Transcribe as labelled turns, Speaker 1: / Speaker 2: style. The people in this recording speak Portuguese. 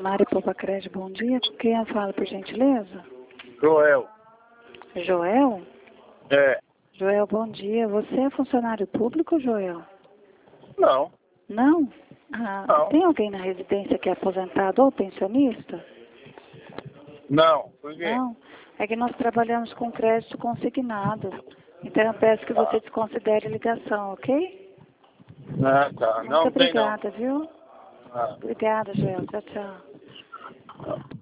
Speaker 1: Mari Popacred, bom dia. Quem fala, por gentileza?
Speaker 2: Joel.
Speaker 1: Joel?
Speaker 2: É.
Speaker 1: Joel, bom dia. Você é funcionário público, Joel?
Speaker 2: Não.
Speaker 1: Não? Ah,
Speaker 2: Não.
Speaker 1: tem alguém na residência que é aposentado ou pensionista?
Speaker 2: Não. Por quê?
Speaker 1: Não. É que nós trabalhamos com crédito consignado. Então eu peço que você desconsidere a ligação, ok?
Speaker 2: Ah, tá.
Speaker 1: Muito
Speaker 2: Não tem não.
Speaker 1: obrigada, viu?
Speaker 2: Ah.
Speaker 1: Obrigada, Joel. Tchau, tchau.